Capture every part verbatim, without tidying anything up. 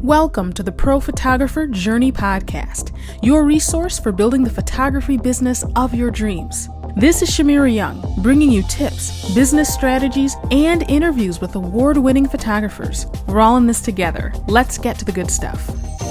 Welcome to the Pro Photographer Journey Podcast, your resource for building the photography business of your dreams. This is Shamira Young, bringing you tips, business strategies, and interviews with award-winning photographers. We're all in this together. Let's get to the good stuff.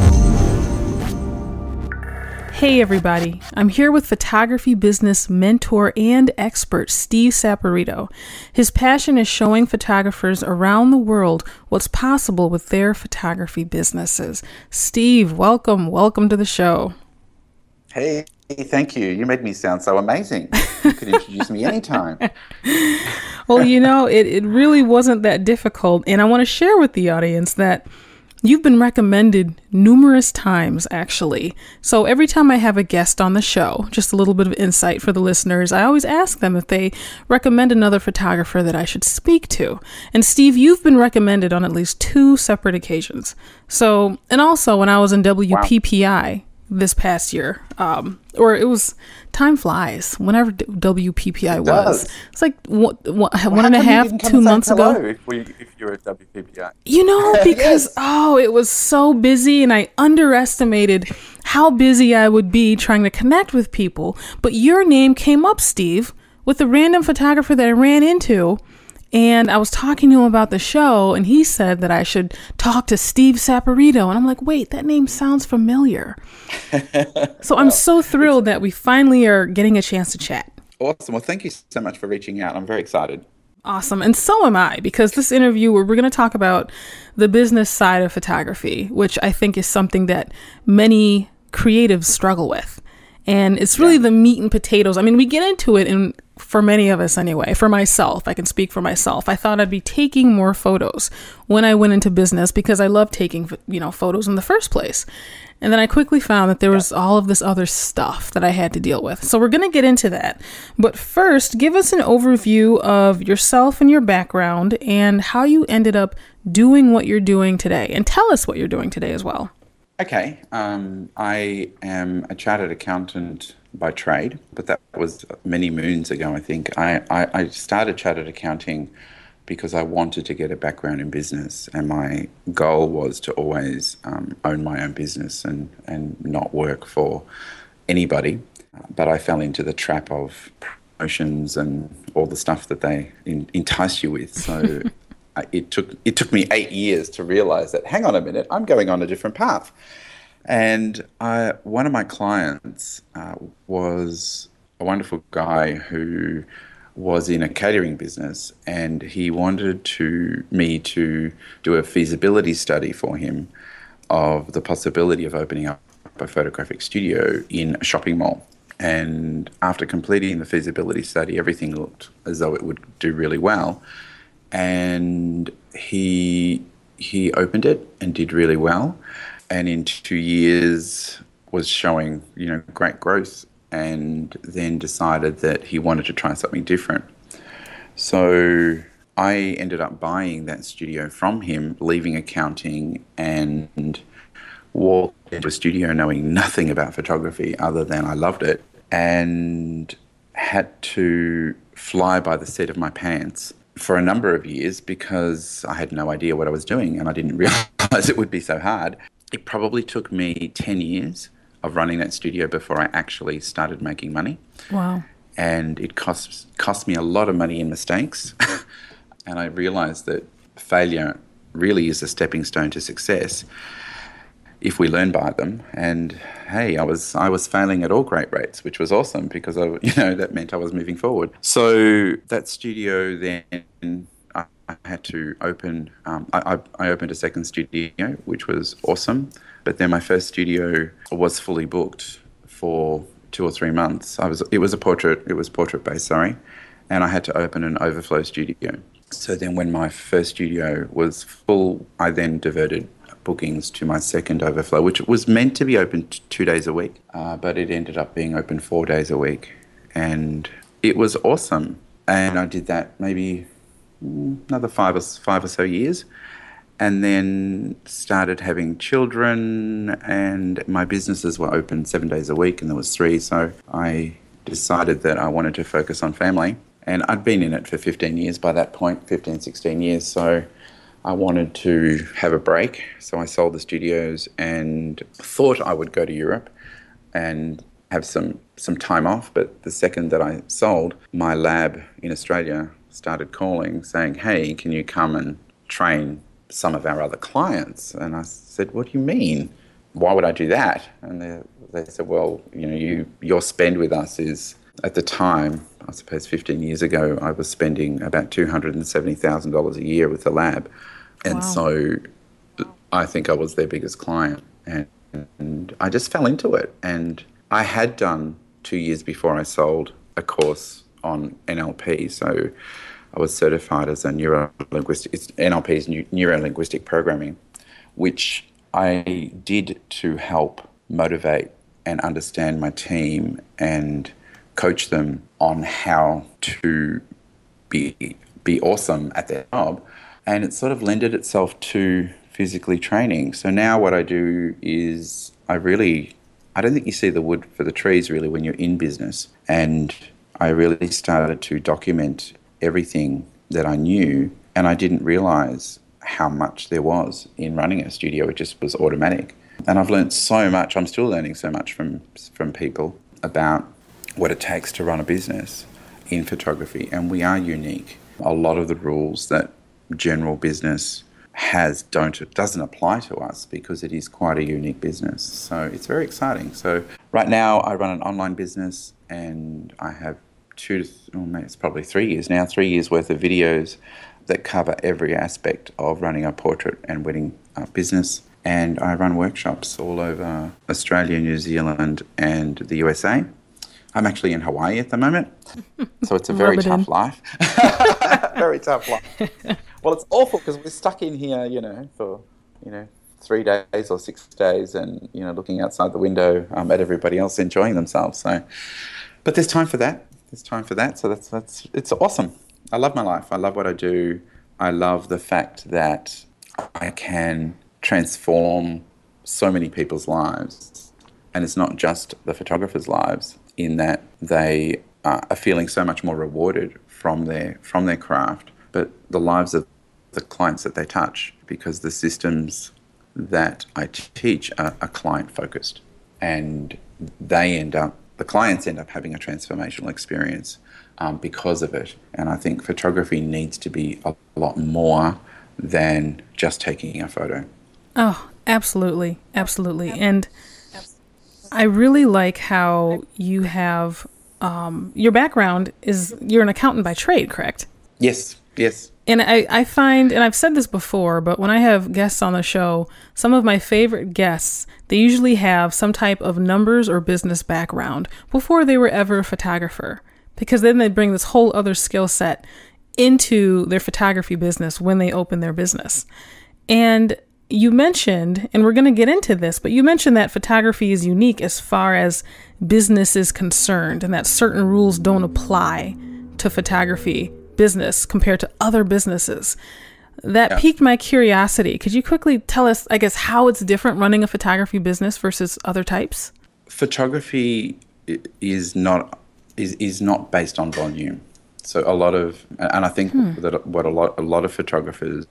Hey everybody, I'm here with photography business mentor and expert Steve Saporito. His passion is showing photographers around the world what's possible with their photography businesses. Steve, welcome, welcome to the show. Hey, thank you. You made me sound so amazing. You could introduce me anytime. Well, you know, it, it really wasn't that difficult, and I want to share with the audience that you've been recommended numerous times, actually. So every time I have a guest on the show, just a little bit of insight for the listeners, I always ask them if they recommend another photographer that I should speak to. And Steve, you've been recommended on at least two separate occasions. So, and also when I was in W P P I, wow. This past year, um, or it was, time flies, whenever W P P I it was. Does. It's like one, one, well, one and a half, two months ago. If, we, if you're at W P P I. You know, because, yes. oh, it was so busy and I underestimated how busy I would be trying to connect with people. But your name came up, Steve, with a random photographer that I ran into. And I was talking to him about the show, and he said that I should talk to Steve Saporito. And I'm like, wait, that name sounds familiar. So well, I'm so thrilled that we finally are getting a chance to chat. Awesome. Well, thank you so much for reaching out. I'm very excited. Awesome. And so am I, because this interview, we're going to talk about the business side of photography, which I think is something that many creatives struggle with. And it's really yeah. the meat and potatoes. I mean, we get into it, and for many of us anyway, for myself, I can speak for myself. I thought I'd be taking more photos when I went into business because I love taking, you know, photos in the first place. And then I quickly found that there was yeah. all of this other stuff that I had to deal with. So we're going to get into that. But first, give us an overview of yourself and your background and how you ended up doing what you're doing today. And tell us what you're doing today as well. Okay, um, I am a chartered accountant by trade, but that was many moons ago, I think. I, I, I started chartered accounting because I wanted to get a background in business, and my goal was to always um, own my own business and, and not work for anybody. But I fell into the trap of promotions and all the stuff that they in, entice you with, so... It took it took me eight years to realize that, hang on a minute, I'm going on a different path. And I, one of my clients uh, was a wonderful guy who was in a catering business, and he wanted to me to do a feasibility study for him of the possibility of opening up a photographic studio in a shopping mall. And after completing the feasibility study, everything looked as though it would do really well. And he he opened it and did really well, and in two years was showing, you know, great growth, and then decided that he wanted to try something different. So I ended up buying that studio from him, leaving accounting, and walked into a studio knowing nothing about photography other than I loved it, and had to fly by the seat of my pants for a number of years because I had no idea what I was doing, and I didn't realize it would be so hard. It probably took me ten years of running that studio before I actually started making money. Wow. And it cost, cost me a lot of money in mistakes. And I realized that failure really is a stepping stone to success if we learn by them. And hey, I was I was failing at all great rates, which was awesome because I, you know, that meant I was moving forward. So that studio then I, I had to open. Um, I, I opened a second studio, which was awesome. But then my first studio was fully booked for two or three months. I was it was a portrait. It was portrait based, sorry, and I had to open an overflow studio. So then when my first studio was full, I then diverted bookings to my second overflow, which was meant to be open t- two days a week, uh, but it ended up being open four days a week. And it was awesome. And I did that maybe another five or, five or so years, and then started having children, and my businesses were open seven days a week, and there was three. So I decided that I wanted to focus on family. And I'd been in it for fifteen years by that point, fifteen, sixteen years. So I wanted to have a break, so I sold the studios and thought I would go to Europe and have some, some time off. But the second that I sold, my lab in Australia started calling saying, hey, can you come and train some of our other clients? And I said, what do you mean? Why would I do that? And they, they said, well, you know, you your spend with us is, at the time, I suppose fifteen years ago, I was spending about two hundred seventy thousand dollars a year with the lab. And wow. so I think I was their biggest client. And, and I just fell into it. And I had done two years before I sold a course on N L P. So I was certified as a neuro-linguistic, it's N L P is neuro-linguistic programming, which I did to help motivate and understand my team and coach them on how to be be awesome at their job. And it sort of lended itself to physically training. So now what I do is I really, I don't think you see the wood for the trees really when you're in business. And I really started to document everything that I knew, and I didn't realize how much there was in running a studio. It just was automatic. And I've learned so much. I'm still learning so much from from people about what it takes to run a business in photography. And we are unique. A lot of the rules that general business has don't it doesn't apply to us because it is quite a unique business. So it's very exciting. So right now I run an online business, and I have two to th- oh, maybe it's probably three years now, three years worth of videos that cover every aspect of running a portrait and wedding uh, business. And I run workshops all over Australia, New Zealand, and the U S A. I'm actually in Hawaii at the moment, so it's a very tough in. life. Very tough life. Well, it's awful because we're stuck in here, you know, for, you know, three days or six days and, you know, looking outside the window um, at everybody else enjoying themselves. So, but there's time for that. There's time for that. So that's, that's, it's awesome. I love my life. I love what I do. I love the fact that I can transform so many people's lives. And it's not just the photographers' lives, in that they uh, are feeling so much more rewarded from their from their craft, but the lives of the clients that they touch, because the systems that I teach are, are client-focused, and they end up, the clients end up having a transformational experience um, because of it. And I think photography needs to be a lot more than just taking a photo. Oh, absolutely, absolutely. And I really like how you have, um, your background is, you're an accountant by trade, correct? Yes, yes. And I, I find, and I've said this before, but when I have guests on the show, some of my favorite guests, they usually have some type of numbers or business background before they were ever a photographer, because then they bring this whole other skill set into their photography business when they open their business. And you mentioned, and we're going to get into this, but you mentioned that photography is unique as far as business is concerned, and that certain rules don't apply to photography business compared to other businesses. That yeah. piqued my curiosity. Could you quickly tell us, I guess, how it's different running a photography business versus other types? Photography is not is, is not based on volume. So a lot of, and I think hmm. that what a lot a lot of photographers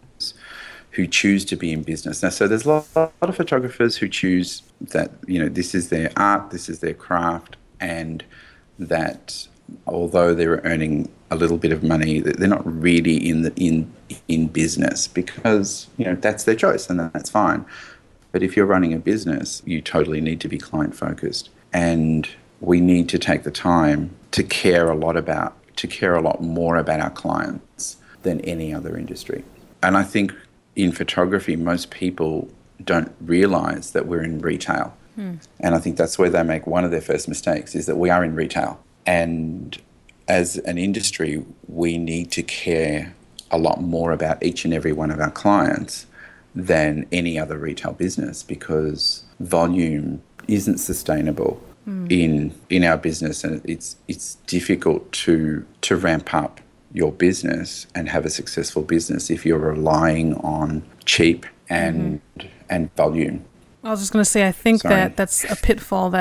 who choose to be in business. Now, so there's a lot, a lot of photographers who choose that, you know, this is their art, this is their craft, and that although they're earning a little bit of money, they're not really in the in in business, because, you know, that's their choice and that's fine. But if you're running a business, you totally need to be client focused, and we need to take the time to care a lot about to care a lot more about our clients than any other industry. And I think in photography, most people don't realize that we're in retail. Hmm. And I think that's where they make one of their first mistakes, is that we are in retail. And as an industry, we need to care a lot more about each and every one of our clients than any other retail business, because volume isn't sustainable hmm. in in our business, and it's it's difficult to to ramp up your business and have a successful business if you're relying on cheap and mm-hmm. and volume. I was just going to say, I think Sorry. that that's a pitfall that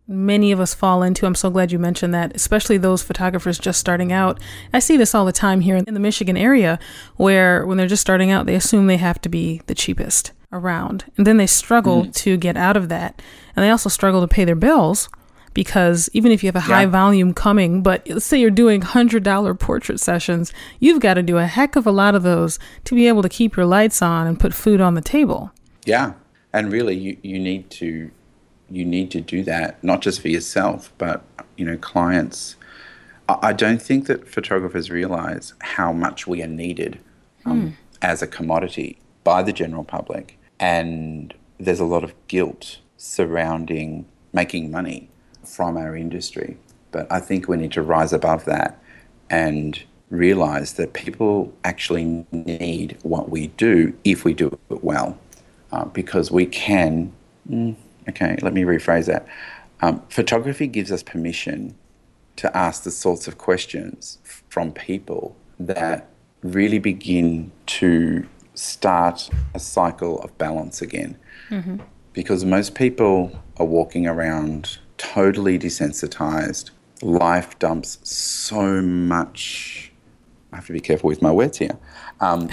many of us fall into. I'm so glad you mentioned that, especially those photographers just starting out. I see this all the time here in the Michigan area, where when they're just starting out, they assume they have to be the cheapest around. And then they struggle mm. to get out of that. And they also struggle to pay their bills, because even if you have a high yeah. volume coming, but let's say you're doing one hundred dollars portrait sessions, you've got to do a heck of a lot of those to be able to keep your lights on and put food on the table. Yeah. And really, you, you need to you need to do that, not just for yourself, but, you know, clients. I, I don't think that photographers realize how much we are needed um, mm. as a commodity by the general public. And there's a lot of guilt surrounding making money from our industry. But I think we need to rise above that and realize that people actually need what we do if we do it well. Uh, because we can, mm, okay, let me rephrase that. Um, photography gives us permission to ask the sorts of questions from people that really begin to start a cycle of balance again. Mm-hmm. Because most people are walking around totally desensitized. Life dumps so much. I have to be careful with my words here. Um,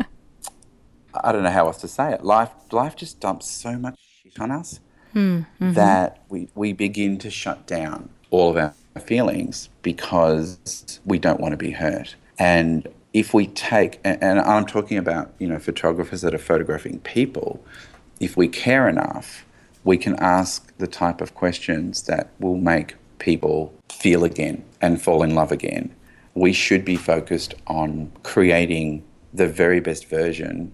I don't know how else to say it. Life, life just dumps so much shit on us mm-hmm. that we, we begin to shut down all of our feelings because we don't want to be hurt. And if we take, and, and I'm talking about, you know, photographers that are photographing people, if we care enough, we can ask the type of questions that will make people feel again and fall in love again. We should be focused on creating the very best version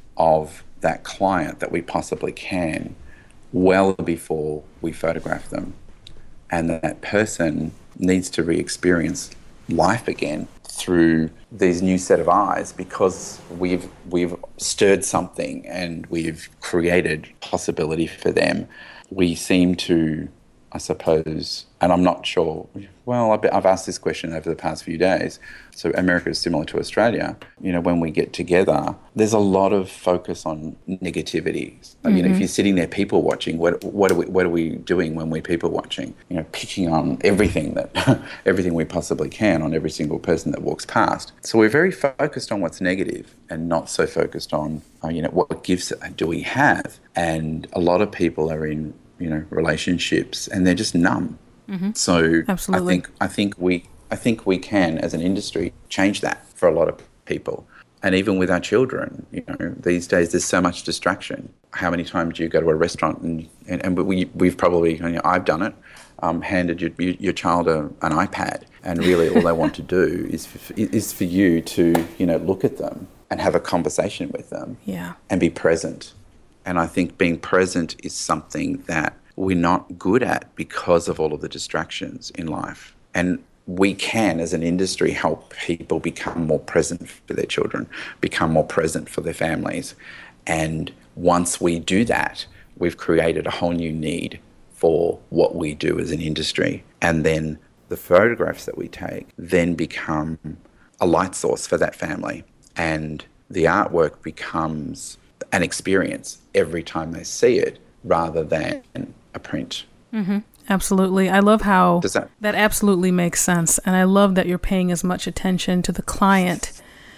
of that client that we possibly can well before we photograph them. And that person needs to re-experience life again through these new set of eyes, because we've we've stirred something and we've created possibility for them. We seem to, I suppose, and I'm not sure, well, I've I've asked this question over the past few days. So America is similar to Australia. You know, when we get together, there's a lot of focus on negativity. Mm-hmm. You know, if you're sitting there people watching, what what are we what are we doing when we're people watching? You know, picking on everything that everything we possibly can on every single person that walks past. So we're very focused on what's negative and not so focused on, uh, you know, what gifts do we have? And a lot of people are in, you know, relationships and they're just numb. Mm-hmm. So Absolutely. I think I think we I think we can, as an industry, change that for a lot of people. And even with our children, you know, these days there's so much distraction. How many times do you go to a restaurant and and, and we we've probably, you know, I've done it, um, handed your your child a, an iPad, and really all they want to do is for, is for you to, you know, look at them and have a conversation with them, yeah, and be present. And I think being present is something that we're not good at because of all of the distractions in life. And we can, as an industry, help people become more present for their children, become more present for their families. And once we do that, we've created a whole new need for what we do as an industry. And then the photographs that we take then become a light source for that family. And the artwork becomes an experience every time they see it rather than a print. Mm-hmm. Absolutely. I love how Does that, that absolutely makes sense. And I love that you're paying as much attention to the client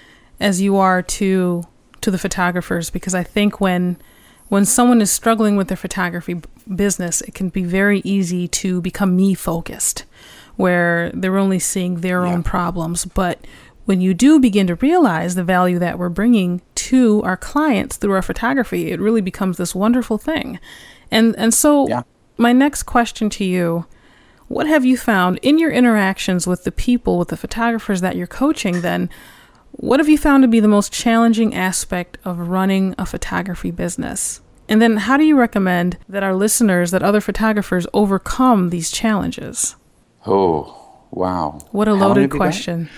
as you are to to the photographers, because I think when when someone is struggling with their photography b- business, it can be very easy to become me focused, where they're only seeing their yeah. own problems. But when you do begin to realize the value that we're bringing to our clients through our photography, it really becomes this wonderful thing. And and so yeah. my next question to you, what have you found in your interactions with the people, with the photographers that you're coaching then, what have you found to be the most challenging aspect of running a photography business? And then how do you recommend that our listeners, that other photographers overcome these challenges? Oh, wow. What a loaded question.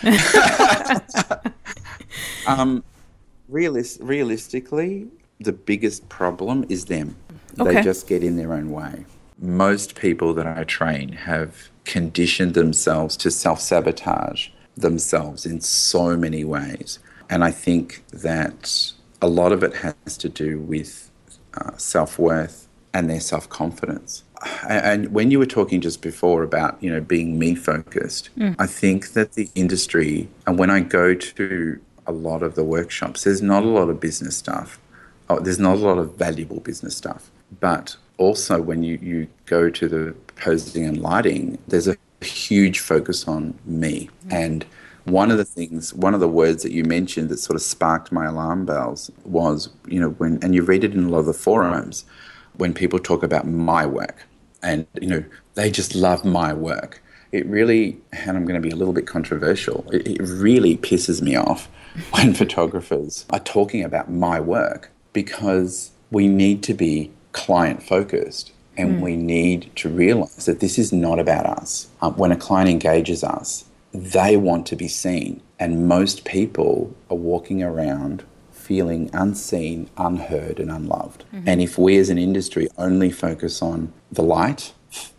um, realis- realistically, the biggest problem is them. Okay. They just get in their own way. Most people that I train have conditioned themselves to self-sabotage themselves in so many ways. And I think that a lot of it has to do with uh, self-worth and their self-confidence. And when you were talking just before about, you know, being me focused, mm. I think that the industry, and when I go to a lot of the workshops, there's not a lot of business stuff. Oh, there's not a lot of valuable business stuff. But also when you, you go to the posing and lighting, there's a huge focus on me. Mm. And one of the things, one of the words that you mentioned that sort of sparked my alarm bells was, you know, when, and you read it in a lot of the forums, when people talk about my work and, you know, they just love my work. It really, and I'm going to be a little bit controversial, it, it really pisses me off when photographers are talking about my work, because we need to be client focused and mm. we need to realize that this is not about us. Um, when a client engages us, they want to be seen. And most people are walking around feeling unseen, unheard, and unloved. Mm-hmm. And if we as an industry only focus on the light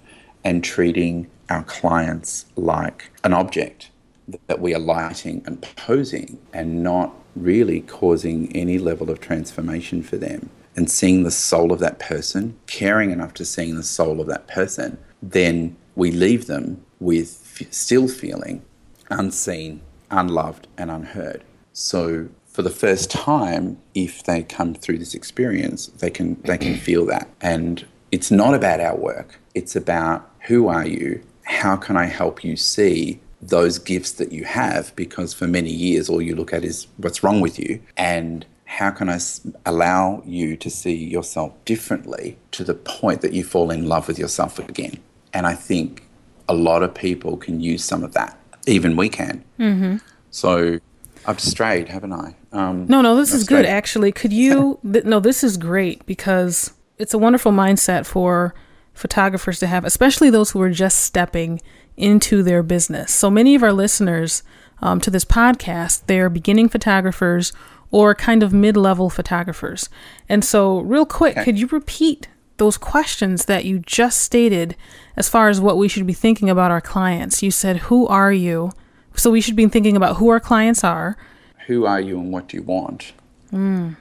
and treating our clients like an object that we are lighting and posing and not really causing any level of transformation for them and seeing the soul of that person, caring enough to seeing the soul of that person, then we leave them with f- still feeling unseen, unloved, and unheard. So for the first time, if they come through this experience, they can they can feel that. And it's not about our work. It's about who are you? How can I help you see those gifts that you have? Because for many years, all you look at is what's wrong with you. And how can I allow you to see yourself differently to the point that you fall in love with yourself again? And I think a lot of people can use some of that. Even we can. Mm-hmm. So I've strayed, haven't I? Um, no, no, this is good, actually. Could you, th- no, this is great, because it's a wonderful mindset for photographers to have, especially those who are just stepping into their business. So many of our listeners um, to this podcast, they're beginning photographers or kind of mid-level photographers. And so real quick, okay. Could you repeat those questions that you just stated as far as what we should be thinking about our clients? You said, who are you? So we should be thinking about who our clients are. Who are you and what do you want? Mm.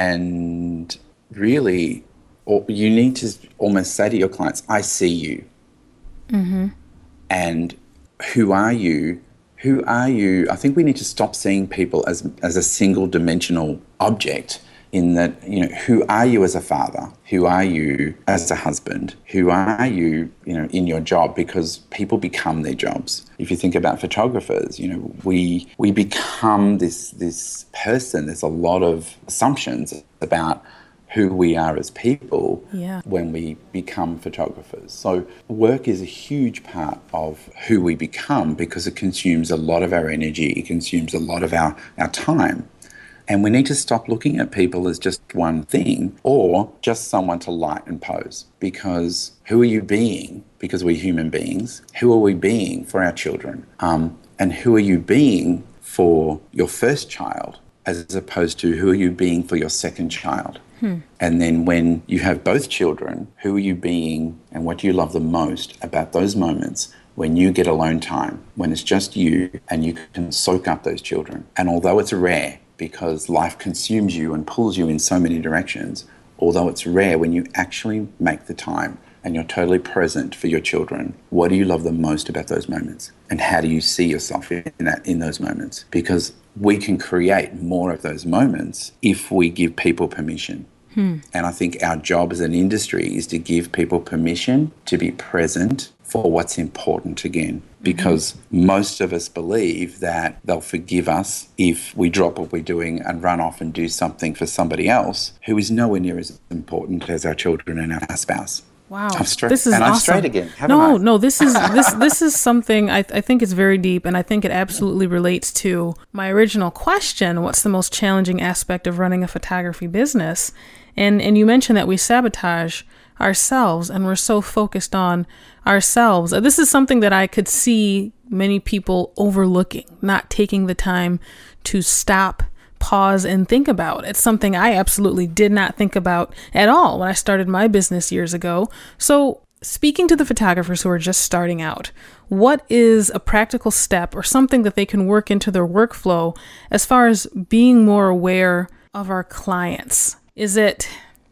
And really, you need to almost say to your clients, I see you. Mm-hmm. And who are you? Who are you? I think we need to stop seeing people as as a single dimensional object, in that, you know, who are you as a father? Who are you as a husband? Who are you, you know, in your job? Because people become their jobs. If you think about photographers, you know, we we become this this person. There's a lot of assumptions about who we are as people yeah. when we become photographers. So work is a huge part of who we become, because it consumes a lot of our energy, it consumes a lot of our, our time. And we need to stop looking at people as just one thing or just someone to light and pose. Because who are you being? Because we're human beings. Who are we being for our children? Um, and who are you being for your first child, as opposed to who are you being for your second child? Hmm. And then when you have both children, who are you being and what do you love the most about those moments when you get alone time, when it's just you and you can soak up those children? And although it's rare, because life consumes you and pulls you in so many directions, although it's rare, when you actually make the time and you're totally present for your children, what do you love the most about those moments? And how do you see yourself in that, in those moments? Because we can create more of those moments if we give people permission. Hmm. And I think our job as an industry is to give people permission to be present for what's important again. Because mm-hmm. most of us believe that they'll forgive us if we drop what we're doing and run off and do something for somebody else who is nowhere near as important as our children and our spouse. Wow, I'm straight, this is and awesome. I'm straight again. No, I? no, this is this this is something I, I think is very deep, and I think it absolutely relates to my original question: what's the most challenging aspect of running a photography business? And and you mentioned that we sabotage ourselves, and we're so focused on ourselves. This is something that I could see many people overlooking, not taking the time to stop, pause, and think about. It's something I absolutely did not think about at all when I started my business years ago. So speaking to the photographers who are just starting out, what is a practical step or something that they can work into their workflow as far as being more aware of our clients? Is it,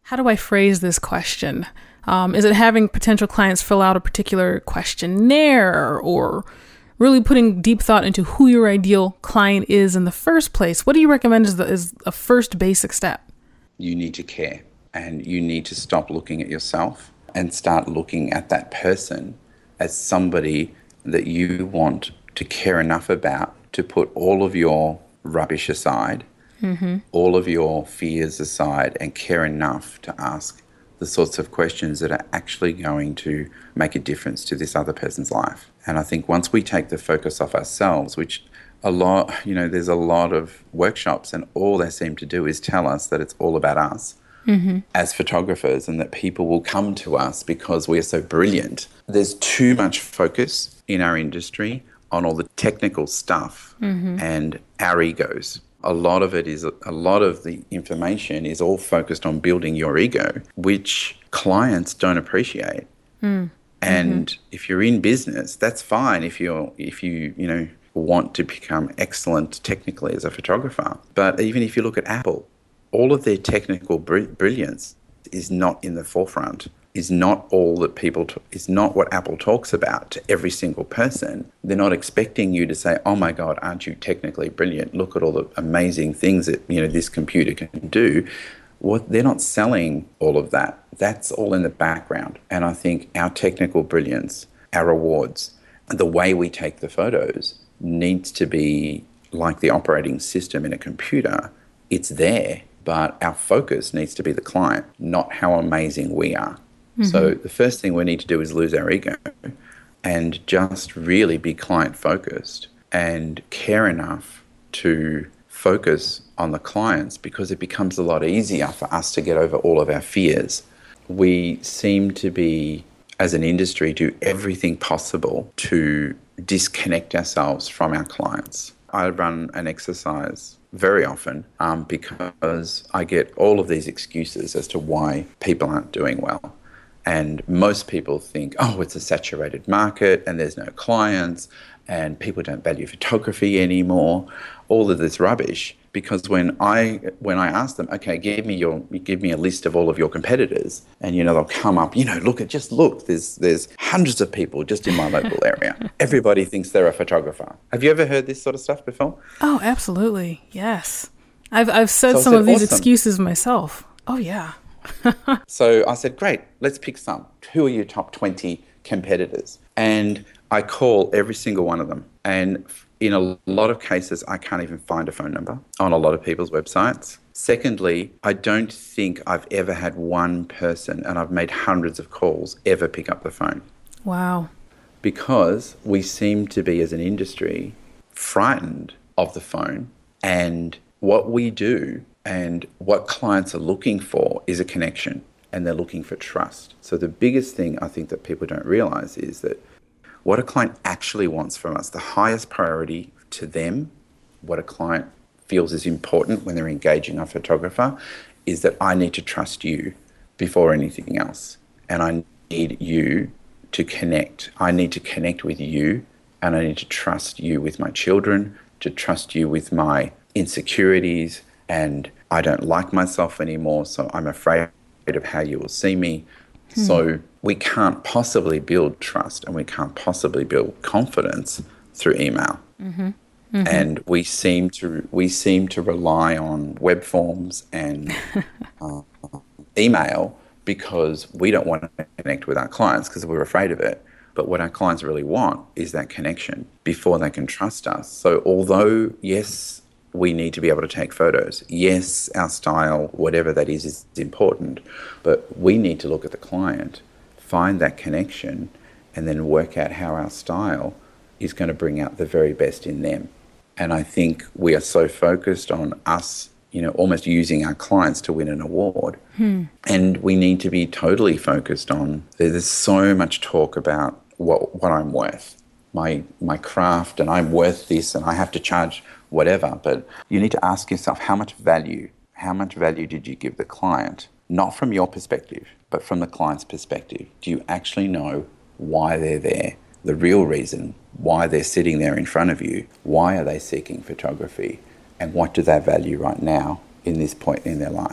How do I phrase this question? Um, is it having potential clients fill out a particular questionnaire, or really putting deep thought into who your ideal client is in the first place? What do you recommend as, the, as a first basic step? You need to care, and you need to stop looking at yourself and start looking at that person as somebody that you want to care enough about to put all of your rubbish aside, mm-hmm. all of your fears aside, and care enough to ask the sorts of questions that are actually going to make a difference to this other person's life. And I think once we take the focus off ourselves, which a lot, you know, there's a lot of workshops and all they seem to do is tell us that it's all about us mm-hmm. as photographers, and that people will come to us because we are so brilliant. There's too much focus in our industry on all the technical stuff mm-hmm. and our egos. A lot of it is, a lot of the information is all focused on building your ego, which clients don't appreciate. Mm. And mm-hmm. if you're in business, that's fine if you're, if you, you know, want to become excellent technically as a photographer. But even if you look at Apple, all of their technical br- brilliance is not in the forefront, is not all that people, t- is not what Apple talks about to every single person. They're not expecting you to say, oh my God, aren't you technically brilliant? Look at all the amazing things that, you know, this computer can do. What, they're not selling all of that. That's all in the background. And I think our technical brilliance, our awards, the way we take the photos needs to be like the operating system in a computer. It's there, but our focus needs to be the client, not how amazing we are. Mm-hmm. So the first thing we need to do is lose our ego and just really be client focused and care enough to focus on the clients, because it becomes a lot easier for us to get over all of our fears. We seem to be, as an industry, do everything possible to disconnect ourselves from our clients. I run an exercise very often um, because I get all of these excuses as to why people aren't doing well. And most people think, oh, it's a saturated market and there's no clients and people don't value photography anymore, all of this rubbish. Because when I when I ask them, okay, give me your give me a list of all of your competitors, and you know they'll come up, you know, look at just look, there's there's hundreds of people just in my local area. Everybody thinks they're a photographer. Have you ever heard this sort of stuff before? Oh, absolutely, yes. I've I've said so some said, of these awesome. excuses myself. Oh yeah. So I said, great, let's pick some. Who are your top twenty competitors? And I call every single one of them, and in a lot of cases, I can't even find a phone number on a lot of people's websites. Secondly, I don't think I've ever had one person, and I've made hundreds of calls, ever pick up the phone. Wow. Because we seem to be, as an industry, frightened of the phone. And what we do and what clients are looking for is a connection, and they're looking for trust. So the biggest thing I think that people don't realize is that what a client actually wants from us, the highest priority to them, what a client feels is important when they're engaging a photographer, is that I need to trust you before anything else. And I need you to connect. I need to connect with you, and I need to trust you with my children, to trust you with my insecurities, and I don't like myself anymore, so I'm afraid of how you will see me. Hmm. So we can't possibly build trust and we can't possibly build confidence through email. Mm-hmm. Mm-hmm. And we seem to we seem to rely on web forms and uh, email because we don't want to connect with our clients because we're afraid of it. But what our clients really want is that connection before they can trust us. So although, yes, we need to be able to take photos. Yes, our style, whatever that is, is important. But we need to look at the client, find that connection, and then work out how our style is going to bring out the very best in them. And I think we are so focused on us, you know, almost using our clients to win an award. Hmm. And we need to be totally focused on, there's so much talk about what, what I'm worth, my my craft, and I'm worth this, and I have to charge whatever. But you need to ask yourself, how much value, how much value did you give the client? Not from your perspective, but from the client's perspective. Do you actually know why they're there? The real reason why they're sitting there in front of you? Why are they seeking photography? And what do they value right now in this point in their life?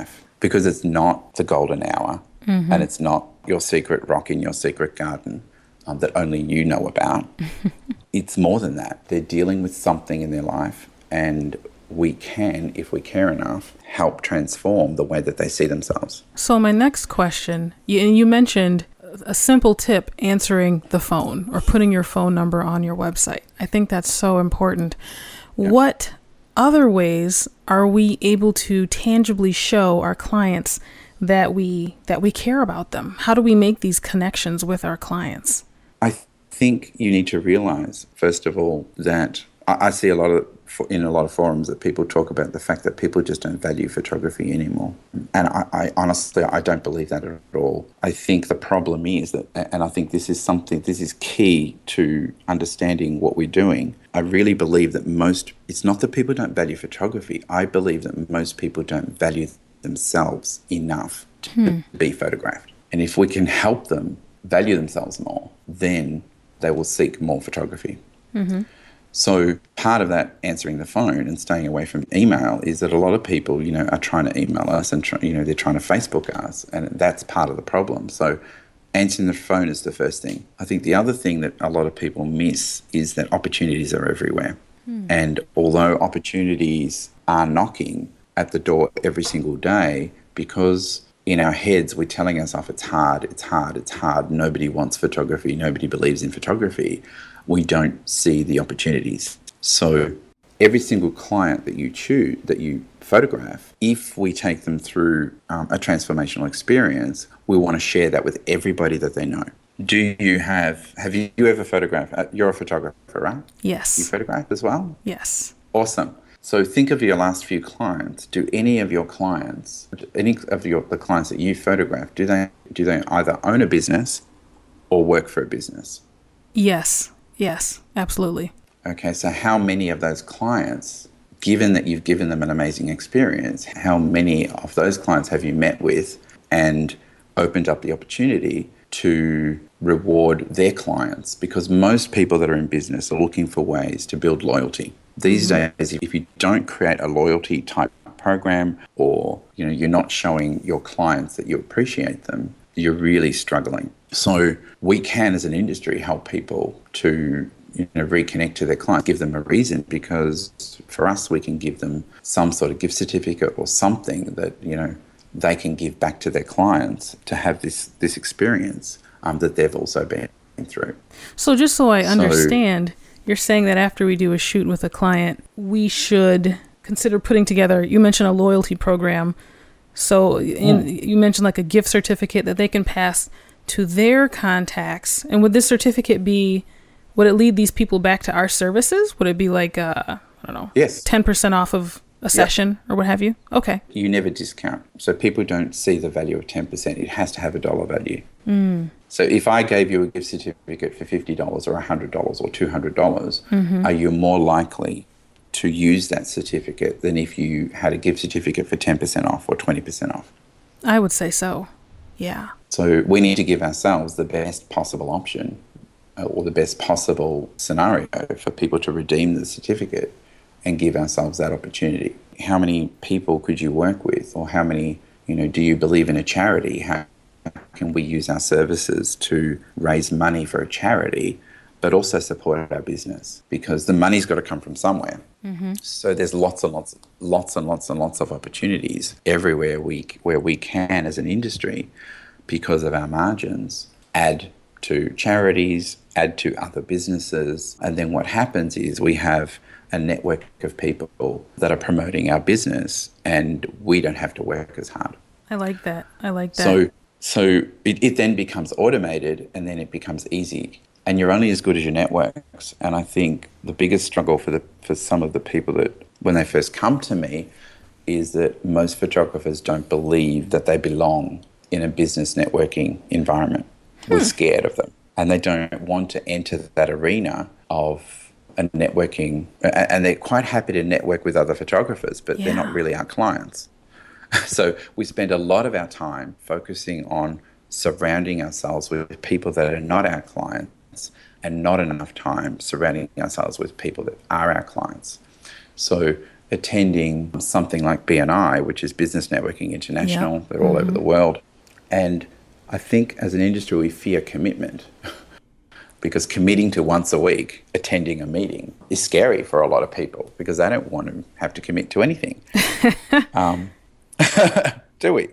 because it's not the golden hour mm-hmm. and it's not your secret rock in your secret garden um, that only you know about. It's more than that. They're dealing with something in their life, and we can, if we care enough, help transform the way that they see themselves. So my next question, you, and you mentioned a simple tip, answering the phone or putting your phone number on your website. I think that's so important. Yeah. What other ways are we able to tangibly show our clients that we that we care about them? How do we make these connections with our clients? I th- think you need to realize, first of all, that I, I see a lot of in a lot of forums that people talk about the fact that people just don't value photography anymore. And I, I honestly, I don't believe that at all. I think the problem is that, and I think this is something, this is key to understanding what we're doing. I really believe that most, it's not that people don't value photography. I believe that most people don't value themselves enough to hmm. be photographed. And if we can help them value themselves more, then they will seek more photography. Mm-hmm. So part of that answering the phone and staying away from email is that a lot of people, you know, are trying to email us and, try, you know, they're trying to Facebook us, and that's part of the problem. So answering the phone is the first thing. I think the other thing that a lot of people miss is that opportunities are everywhere. Hmm. And although opportunities are knocking at the door every single day, because in our heads we're telling ourselves it's hard, it's hard, it's hard, nobody wants photography, nobody believes in photography, we don't see the opportunities. So every single client that you choose, that you photograph, if we take them through um, a transformational experience, we want to share that with everybody that they know. Do you have, have you, you ever photographed? Uh, you're a photographer, right? Yes. You photograph as well? Yes. Awesome. So think of your last few clients. Do any of your clients, any of your the clients that you photograph, do they do they either own a business or work for a business? Yes. Yes, absolutely. Okay, so how many of those clients, given that you've given them an amazing experience, how many of those clients have you met with and opened up the opportunity to reward their clients? Because most people that are in business are looking for ways to build loyalty. These mm-hmm. days, if you don't create a loyalty type program, or you know, you're not showing your clients that you appreciate them, you're really struggling. So we can, as an industry, help people to, you know, reconnect to their clients, give them a reason, because for us, we can give them some sort of gift certificate or something that, you know, they can give back to their clients to have this this experience um, that they've also been through. So just so I so, understand, you're saying that after we do a shoot with a client, we should consider putting together, you mentioned a loyalty program. So in, mm. you mentioned like a gift certificate that they can pass to their contacts. And would this certificate be, would it lead these people back to our services? Would it be like, uh, I don't know, yes, ten percent off of a session yep. or what have you? Okay. You never discount. So people don't see the value of ten percent. It has to have a dollar value. Mm. So if I gave you a gift certificate for fifty dollars or one hundred dollars or two hundred dollars, mm-hmm. are you more likely to use that certificate than if you had a gift certificate for ten percent off or twenty percent off? I would say so. Yeah. So we need to give ourselves the best possible option uh, or the best possible scenario for people to redeem the certificate and give ourselves that opportunity. How many people could you work with, or how many, you know, do you believe in a charity? How can we use our services to raise money for a charity, but also support our business? Because the money's got to come from somewhere. Mm-hmm. So there's lots and lots, lots and lots and lots of opportunities everywhere we where we can, as an industry, because of our margins, add to charities, add to other businesses, and then what happens is we have a network of people that are promoting our business, and we don't have to work as hard. I like that. I like that. So, so it, it then becomes automated, and then it becomes easy. And you're only as good as your networks. And I think the biggest struggle for the for some of the people that, when they first come to me, is that most photographers don't believe that they belong in a business networking environment. Hmm. We're scared of them, and they don't want to enter that arena of a networking, and they're quite happy to network with other photographers, but yeah. they're not really our clients. So we spend a lot of our time focusing on surrounding ourselves with people that are not our clients, and not enough time surrounding ourselves with people that are our clients. So attending something like B N I, which is Business Networking International. Yep. They're all mm-hmm. over the world. And I think as an industry, we fear commitment because committing to once a week attending a meeting is scary for a lot of people because they don't want to have to commit to anything. um, do we?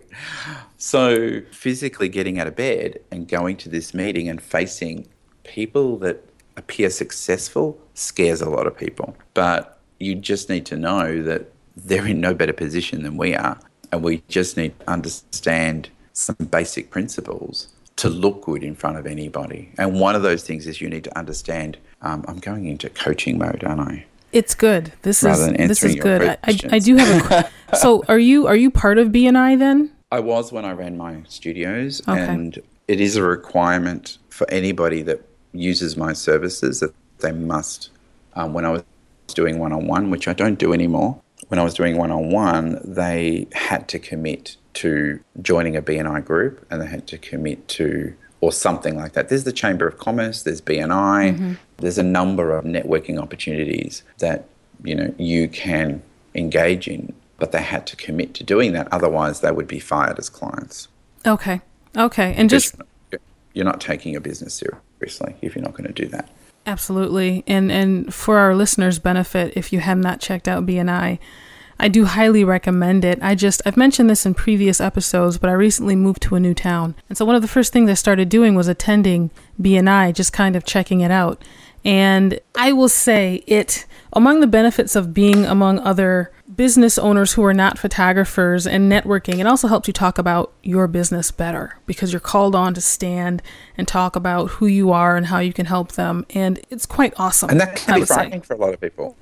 So physically getting out of bed and going to this meeting and facing people that appear successful scares a lot of people. But you just need to know that they're in no better position than we are. And we just need to understand some basic principles to look good in front of anybody. And one of those things is you need to understand, um, I'm going into coaching mode, aren't I? It's good. This Rather is than this is good. I, I, I do have a so are you are you part of B N I then? I was when I ran my studios, okay. and it is a requirement for anybody that uses my services that they must. Um, when I was doing one-on-one, which I don't do anymore, when I was doing one-on-one, they had to commit to joining a B N I group, and they had to commit to, or something like that. There's the Chamber of Commerce, there's B N I, mm-hmm. there's a number of networking opportunities that, you know, you can engage in, but they had to commit to doing that. Otherwise, they would be fired as clients. Okay. Okay. And because just... you're not taking your business seriously if you're not going to do that. Absolutely. And and for our listeners' benefit, if you have not checked out B N I, I do highly recommend it. I just, I've mentioned this in previous episodes, but I recently moved to a new town. And so one of the first things I started doing was attending B N I, just kind of checking it out. And I will say it, among the benefits of being among other business owners who are not photographers and networking, it also helps you talk about your business better because you're called on to stand and talk about who you are and how you can help them. And it's quite awesome. And that can be frightening for a lot of people.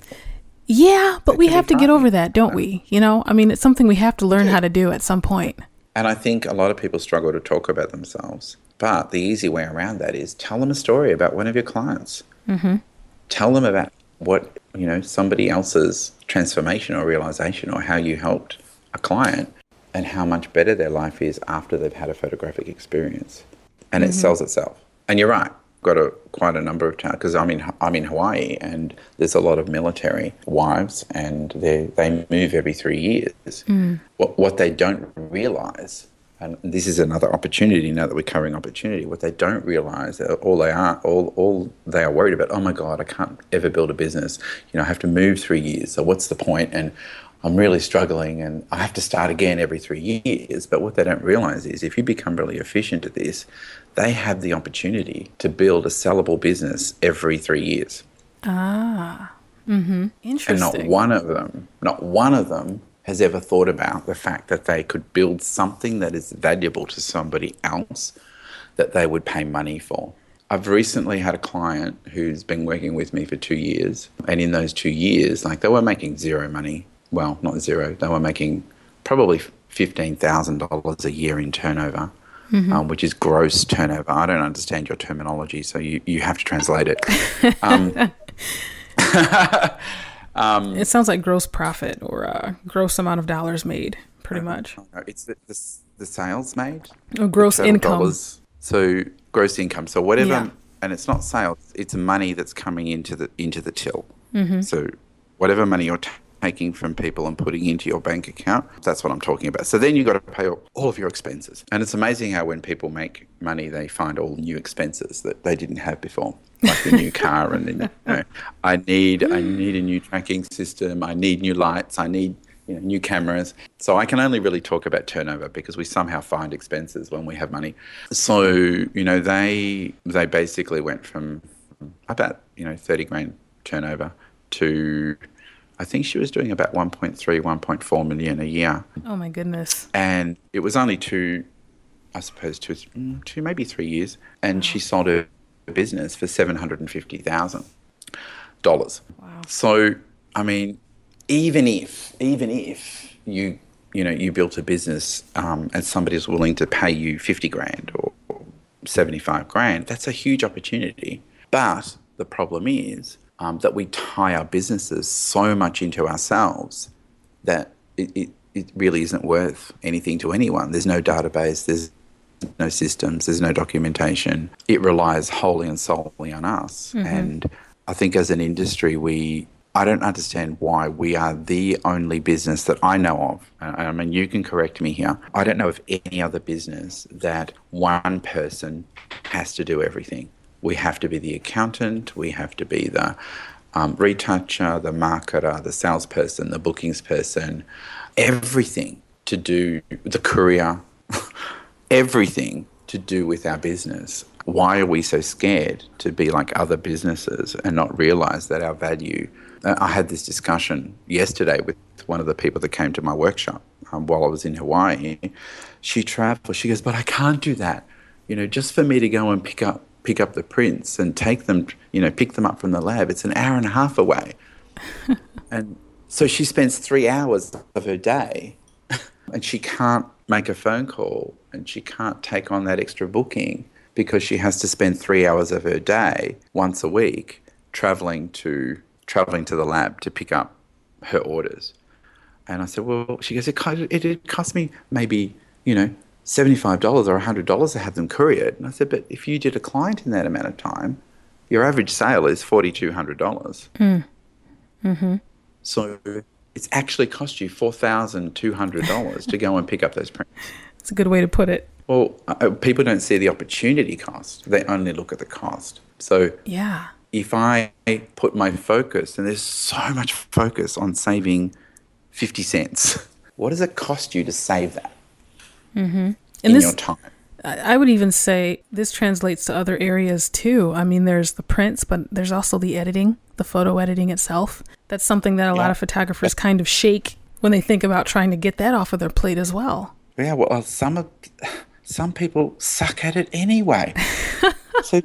Yeah, but we have to get over that, don't we? You know, I mean, it's something we have to learn how to do at some point. And I think a lot of people struggle to talk about themselves. But the easy way around that is tell them a story about one of your clients. Mm-hmm. Tell them about what, you know, somebody else's transformation or realization or how you helped a client and how much better their life is after they've had a photographic experience. And mm-hmm. it sells itself. And you're right. Got a quite a number of towns because I'm in I'm in Hawaii and there's a lot of military wives and they they move every three years. Mm. What what they don't realize, and this is another opportunity now that we're covering opportunity. What they don't realize, all they are all all they are worried about. Oh my God, I can't ever build a business. You know, I have to move three years. So what's the point? And I'm really struggling and I have to start again every three years. But what they don't realize is if you become really efficient at this, they have the opportunity to build a sellable business every three years. Ah, mm-hmm. Interesting. And not one of them, not one of them has ever thought about the fact that they could build something that is valuable to somebody else that they would pay money for. I've recently had a client who's been working with me for two years. And in those two years, like they were making zero money. Well, not zero. They were making probably fifteen thousand dollars a year in turnover. Mm-hmm. Um, which is gross turnover. I don't understand your terminology, so you, you have to translate it. Um, um, it sounds like gross profit or uh, gross amount of dollars made, pretty no, much. No, it's the, the, the sales made. Oh, gross income. Dollars. So gross income. So whatever, yeah. and it's not sales. It's money that's coming into the into the till. Mm-hmm. So whatever money you're t- taking from people and putting into your bank account. That's what I'm talking about. So then you've got to pay all of your expenses. And it's amazing how when people make money, they find all new expenses that they didn't have before, like the new car and, you know, I need I need a new tracking system. I need new lights. I need, you know, new cameras. So I can only really talk about turnover because we somehow find expenses when we have money. So, you know, they they basically went from about, you know, thirty grand turnover to, I think she was doing about one point three, one point four million a year. Oh my goodness. And it was only two, I suppose two, two maybe three years. And wow. She sold her business for seven hundred fifty thousand dollars. Wow. So, I mean, even if, even if you, you know, you built a business um, and somebody's willing to pay you fifty grand or, or seventy-five grand, that's a huge opportunity. But the problem is, Um, that we tie our businesses so much into ourselves that it, it, it really isn't worth anything to anyone. There's no database, there's no systems, there's no documentation. It relies wholly and solely on us. Mm-hmm. And I think as an industry, we I don't understand why we are the only business that I know of. I mean, you can correct me here. I don't know of any other business that one person has to do everything. We have to be the accountant, we have to be the um, retoucher, the marketer, the salesperson, the bookings person, everything to do, the courier, everything to do with our business. Why are we so scared to be like other businesses and not realize that our value? I had this discussion yesterday with one of the people that came to my workshop um, while I was in Hawaii. She traveled. She goes, but I can't do that. You know, just for me to go and pick up pick up the prints and take them, you know, pick them up from the lab, it's an hour and a half away. And so she spends three hours of her day and she can't make a phone call and she can't take on that extra booking because she has to spend three hours of her day once a week traveling to traveling to the lab to pick up her orders. And I said, well, she goes, it, it, it cost me maybe, you know, seventy-five dollars or one hundred dollars to have them couriered. And I said, but if you did a client in that amount of time, your average sale is four thousand two hundred dollars. Mm. Mm-hmm. So it's actually cost you four thousand two hundred dollars to go and pick up those prints. That's a good way to put it. Well, uh, people don't see the opportunity cost. They only look at the cost. So yeah. If I put my focus, and there's so much focus on saving fifty cents, what does it cost you to save that mm-hmm. in and this, your time? I would even say this translates to other areas too. I mean, there's the prints, but there's also the editing, the photo editing itself. That's something that a yeah. lot of photographers kind of shake when they think about trying to get that off of their plate as well. Yeah, well, some of, some people suck at it anyway. So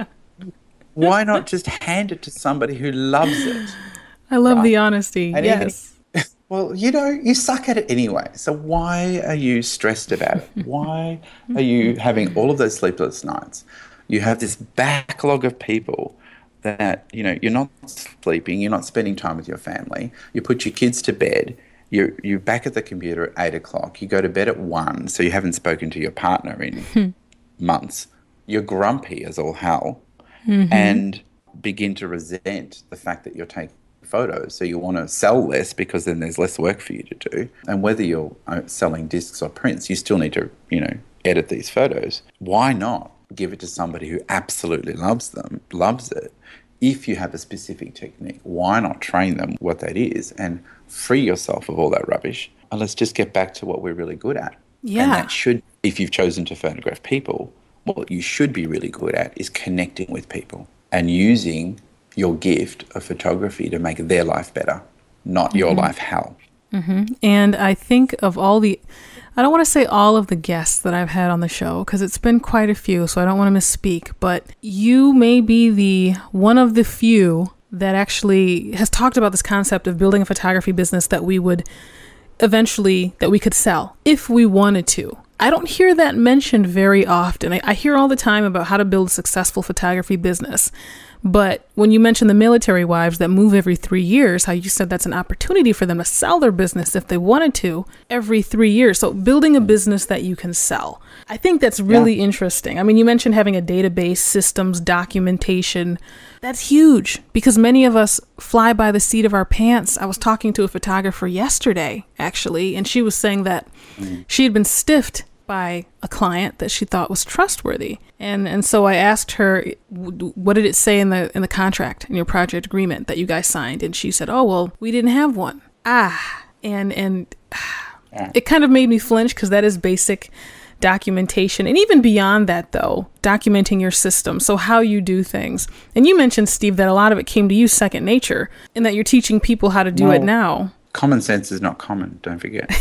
why not just hand it to somebody who loves it? I love right? the honesty. And yes. Even, well, you know, you suck at it anyway. So why are you stressed about it? Why are you having all of those sleepless nights? You have this backlog of people that, you know, you're not sleeping, you're not spending time with your family. You put your kids to bed. You're, you're back at the computer at eight o'clock. You go to bed at one, so you haven't spoken to your partner in months. You're grumpy as all hell. Mm-hmm. And begin to resent the fact that you're taking photos. So you want to sell less because then there's less work for you to do. And whether you're selling discs or prints, you still need to, you know, edit these photos. Why not give it to somebody who absolutely loves them, loves it? If you have a specific technique, why not train them what that is and free yourself of all that rubbish? And let's just get back to what we're really good at. Yeah. And that should, if you've chosen to photograph people, what you should be really good at is connecting with people and using your gift of photography to make their life better, not mm-hmm. your life hell. Mm-hmm. And I think of all the, I don't want to say all of the guests that I've had on the show because it's been quite a few, so I don't want to misspeak, but you may be the one of the few that actually has talked about this concept of building a photography business that we would eventually, that we could sell if we wanted to. I don't hear that mentioned very often. I, I hear all the time about how to build a successful photography business. But when you mention the military wives that move every three years, how you said that's an opportunity for them to sell their business if they wanted to every three years. So building a business that you can sell. I think that's really yeah. interesting. I mean, you mentioned having a database, systems, documentation. That's huge because many of us fly by the seat of our pants. I was talking to a photographer yesterday, actually, and she was saying that mm. she had been stiffed by a client that she thought was trustworthy. And and so I asked her, what did it say in the in the contract, in your project agreement that you guys signed? And she said, oh, well, we didn't have one. Ah, and, and yeah. It kind of made me flinch because that is basic documentation. And even beyond that, though, documenting your system, so how you do things. And you mentioned, Steve, that a lot of it came to you second nature and that you're teaching people how to do well, it now. Common sense is not common, don't forget.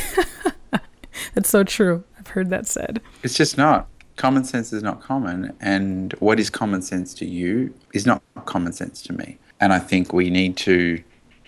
That's so true. I've heard that said. It's just not. Common sense is not common. And what is common sense to you is not common sense to me. And I think we need to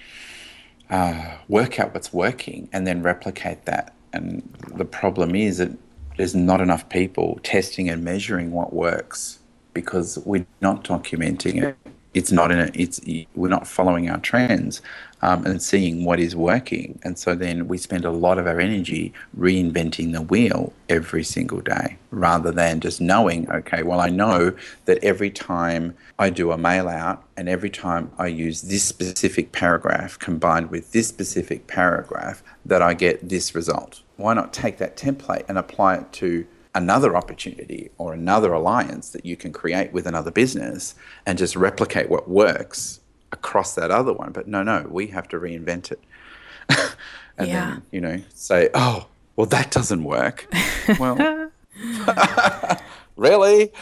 uh, work out what's working and then replicate that. And the problem is that there's not enough people testing and measuring what works because we're not documenting it. it's not in a, it's we're not following our trends um, and seeing what is working. And so then we spend a lot of our energy reinventing the wheel every single day rather than just knowing, okay, well, I know that every time I do a mail out and every time I use this specific paragraph combined with this specific paragraph that I get this result. Why not take that template and apply it to another opportunity or another alliance that you can create with another business and just replicate what works across that other one? But no, no, we have to reinvent it. and yeah. then, you know, say, oh, well, that doesn't work. Well, really?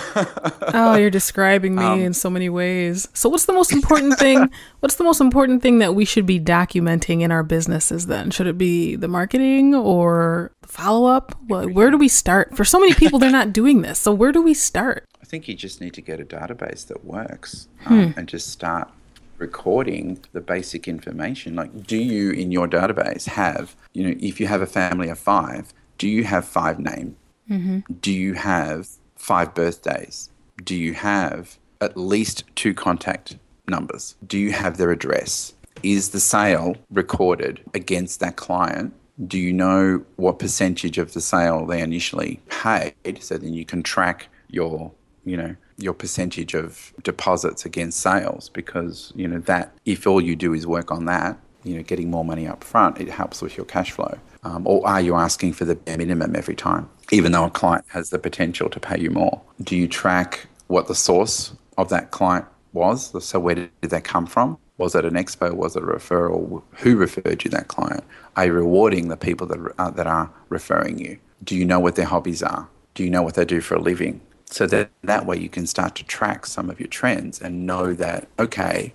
Oh, you're describing me um, in so many ways. So what's the most important thing? What's the most important thing that we should be documenting in our businesses then? Should it be the marketing or the follow-up? Well, where do we start? For so many people, they're not doing this. So where do we start? I think you just need to get a database that works Hmm. um, and just start recording the basic information. Like, do you in your database have, you know, if you have a family of five, do you have five names? Mm-hmm. Do you have five birthdays? Do you have at least two contact numbers? Do you have their address? Is the sale recorded against that client? Do you know what percentage of the sale they initially paid? So then you can track your, you know, your percentage of deposits against sales, because, you know, that if all you do is work on that, you know, getting more money up front, it helps with your cash flow. Um, or are you asking for the bare minimum every time, even though a client has the potential to pay you more? Do you track what the source of that client was? So where did they come from? Was it an expo? Was it a referral? Who referred you that client? Are you rewarding the people that are, that are referring you? Do you know what their hobbies are? Do you know what they do for a living? So that, that way you can start to track some of your trends and know that, okay,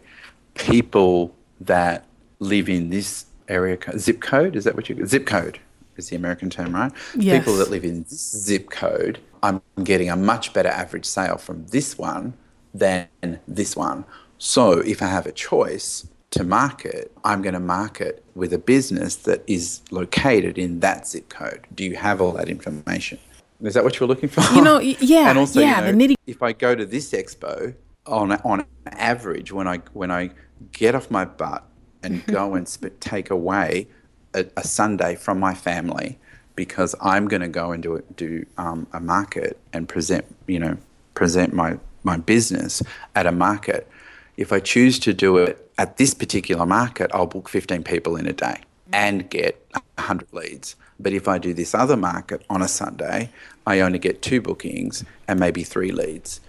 people that live in this area, zip code, is that what you, zip code is the American term, right? Yes. People that live in this zip code, I'm getting a much better average sale from this one than this one. So if I have a choice to market, I'm going to market with a business that is located in that zip code. Do you have all that information? Is that what you're looking for? You know, yeah, and also, yeah, you know, the nitty- if I go to this expo, on on average, when I when I get off my butt and go and sp- take away a, a Sunday from my family, because I'm going to go and do do um, a market and present, you know, present my my business at a market. If I choose to do it at this particular market, I'll book fifteen people in a day and get one hundred leads. But if I do this other market on a Sunday, I only get two bookings and maybe three leads.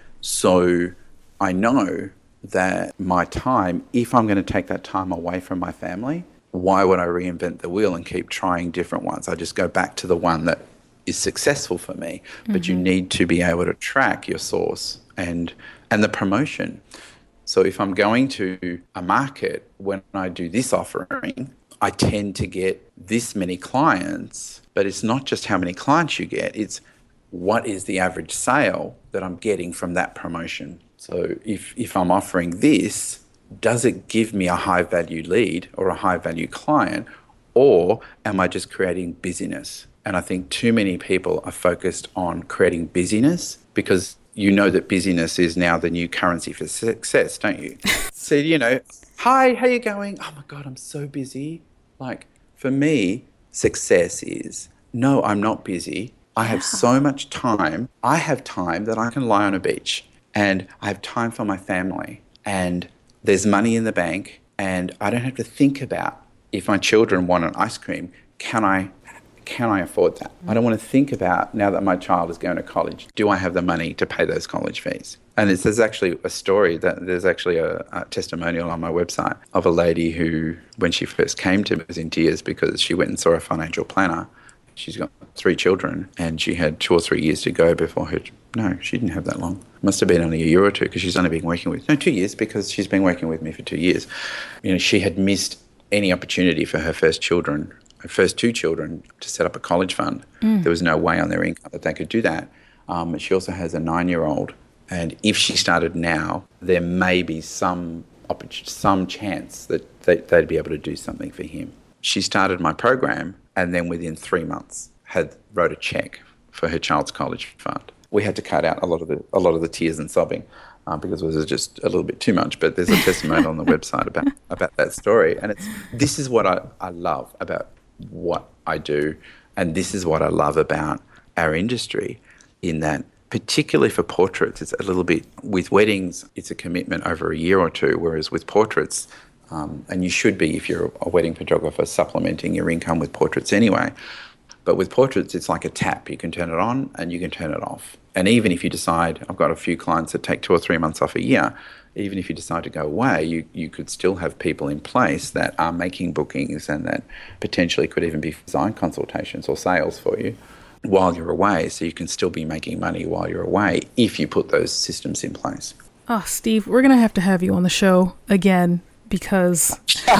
So I know that my time, if I'm going to take that time away from my family, why would I reinvent the wheel and keep trying different ones? I just go back to the one that is successful for me. Mm-hmm. But you need to be able to track your source and and the promotion. So if I'm going to a market, when I do this offering, I tend to get this many clients, but it's not just how many clients you get, it's what is the average sale that I'm getting from that promotion. So if, if I'm offering this, does it give me a high value lead or a high value client, or am I just creating busyness? And I think too many people are focused on creating busyness, because you know that busyness is now the new currency for success, don't you? So, you know, hi, how you going? Oh my God, I'm so busy. Like, for me, success is, no, I'm not busy. I have so much time. I have time that I can lie on a beach, and I have time for my family, and there's money in the bank, and I don't have to think about if my children want an ice cream, can I can I afford that? I don't want to think about, now that my child is going to college, do I have the money to pay those college fees? And it's, there's actually a story, that there's actually a, a testimonial on my website of a lady who, when she first came to me, was in tears because she went and saw a financial planner. She's got three children, and she had two or three years to go before her. No, she didn't have that long. Must have been only a year or two, because she's only been working with, no, two years, because she's been working with me for two years. You know, she had missed any opportunity for her first children, her first two children, to set up a college fund. Mm. There was no way on their income that they could do that. Um, she also has a nine-year-old, and if she started now, there may be some some chance that they, they'd be able to do something for him. She started my program, and then within three months had wrote a check for her child's college fund. we had to cut out a lot of the a lot of the tears and sobbing uh, because it was just a little bit too much. But there's a testimonial on the website about about that story, and it's this is what I, I love about what I do, and this is what I love about our industry, in that particularly for portraits, it's a little bit, with weddings, it's a commitment over a year or two, whereas with portraits, um, and you should be, if you're a wedding photographer, supplementing your income with portraits anyway. But with portraits, it's like a tap. You can turn it on and you can turn it off. And even if you decide, I've got a few clients that take two or three months off a year, even if you decide to go away, you, you could still have people in place that are making bookings and that potentially could even be design consultations or sales for you while you're away. So you can still be making money while you're away if you put those systems in place. Oh, Steve, we're going to have to have you on the show again because...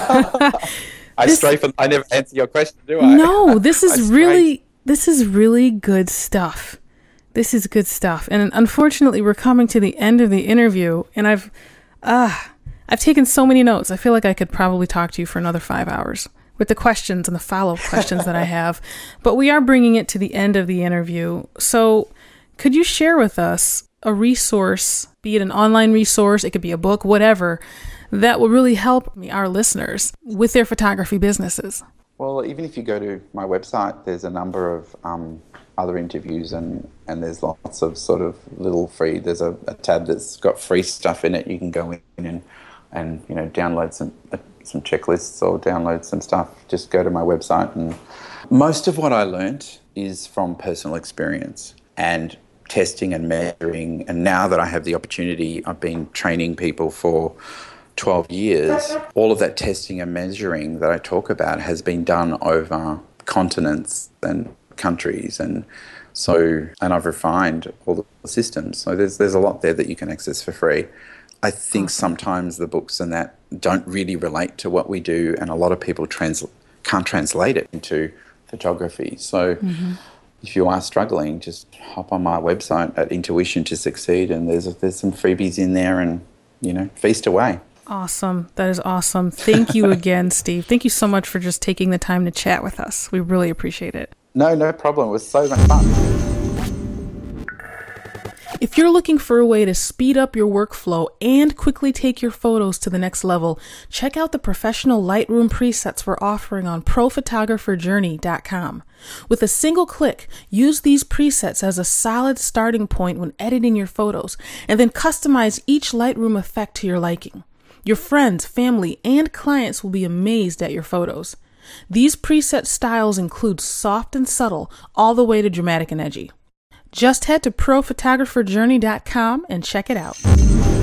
I this, strafe. I never answer your question, do I? No, this is really, this is really good stuff. This is good stuff. And unfortunately, we're coming to the end of the interview, and I've, uh, I've taken so many notes. I feel like I could probably talk to you for another five hours with the questions and the follow-up questions that I have. But we are bringing it to the end of the interview. So could you share with us a resource, be it an online resource, it could be a book, whatever, that will really help me, our listeners, with their photography businesses? Well, even if you go to my website, there's a number of um, other interviews, and, and there's lots of sort of little free, there's a, a tab that's got free stuff in it. You can go in and, and you know, download some uh, some checklists or download some stuff. Just go to my website. And most of what I learned is from personal experience and testing and measuring. And now that I have the opportunity, I've been training people for twelve years, all of that testing and measuring that I talk about has been done over continents and countries, and so and I've refined all the systems. So there's there's a lot there that you can access for free. I think sometimes the books and that don't really relate to what we do, and a lot of people trans- can't translate it into photography. So mm-hmm. if you are struggling, just hop on my website at Intuition to Succeed, and there's there's some freebies in there, and you know, feast away. Awesome. That is awesome. Thank you again, Steve. Thank you so much for just taking the time to chat with us. We really appreciate it. No, no problem. It was so much fun. If you're looking for a way to speed up your workflow and quickly take your photos to the next level, check out the professional Lightroom presets we're offering on pro photographer journey dot com. With a single click, use these presets as a solid starting point when editing your photos, and then customize each Lightroom effect to your liking. Your friends, family, and clients will be amazed at your photos. These preset styles include soft and subtle, all the way to dramatic and edgy. Just head to pro photographer journey dot com and check it out.